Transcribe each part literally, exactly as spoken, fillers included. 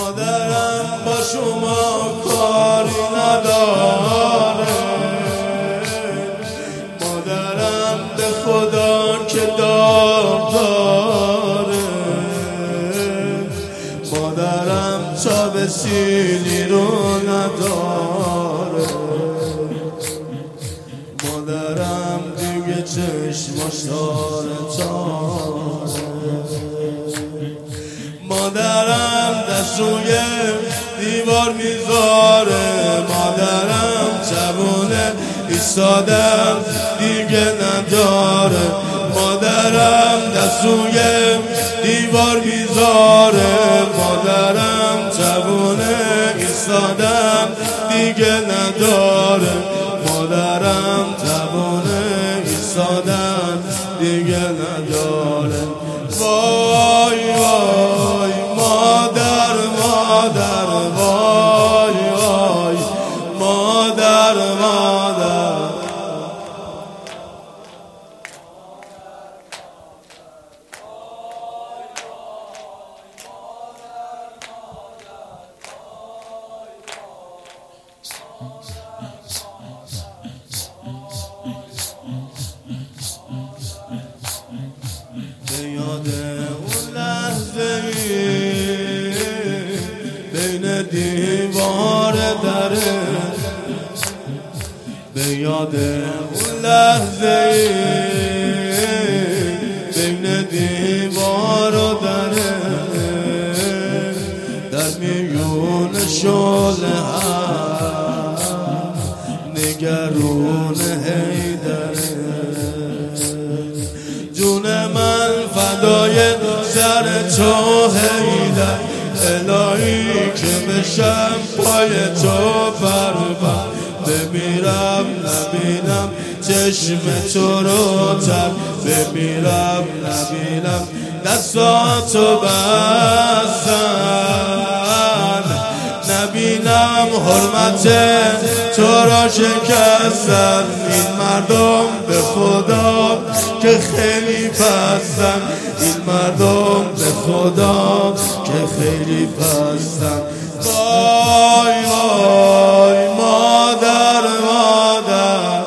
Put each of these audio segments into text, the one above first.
مادرم با شما کاری نداره، مادرم به خدا که دار داره، مادرم تا به سیلی رو نداره، مادرم دیگه چشماش داره تاره، مادرم دست روی دیوار میذاره، مادرم جوونه ایستادم دیگه نداره، مادرم دست روی دیوار میذاره، مادرم جوونه ایستادم دیگه نداره، مادرم جوونه ایستادم دیگه نداره. وای وای مادر مادر، وای وای مادر مادر. به یاد اون لحظه بین دیوار دره، به یاد اون لحظه بین دیوار و دره، در میون شعله هم نگرون حیدره، جون من فدای سر تو حیدر، الهی که بشم پای تو بربر، بمیرم نبینم چشم تو رو تر، بمیرم نبینم دستاتو بستن، نبینم حرمت تو را شکستن، این مردم به خدا که خیلی پستن، این مردم به خدا که خیلی پستن. وای وای مادر مادر.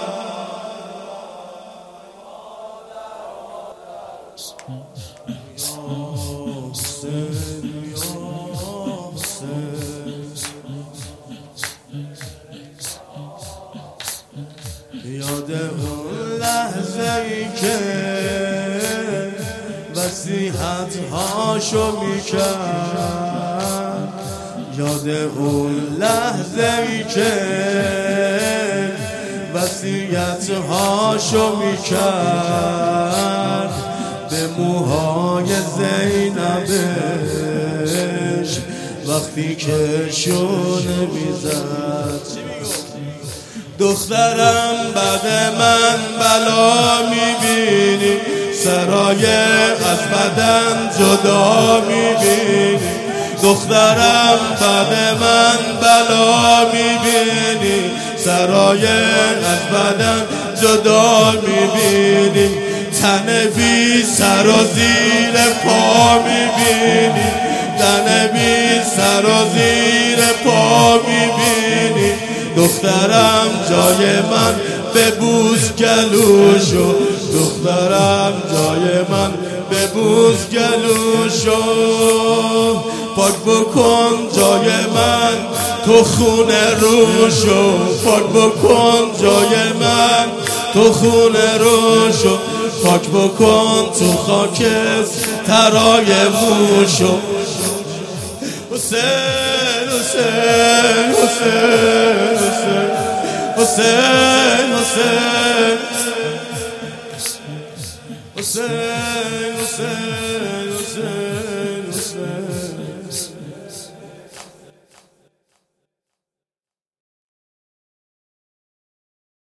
یاد اون لحظه ای که وصیحت هاشو میکرد، یاد اون لحظه ای که وصیحت هاشو میکرد، به موهای زینبش وقتی که شونه میزد. دخترم بعد من بلا میبینی، سرای از بدن جدا میبینی، دخترم بعد من بلا میبینی، سرای از بدن جدا میبینی، تن بی سر و زیر پا میبینی، تن بی سر و زیر پا میبینی، دخترم جای من ببوس گلوشو، دخترم جای من ببوس گلوشو، پاک بکن جای من تو خون روشو، پاک بکن جای من تو خون روشو، پاک بکن تو خاک ترای موشو. حسین حسین حسین حسین حسین حسین حسین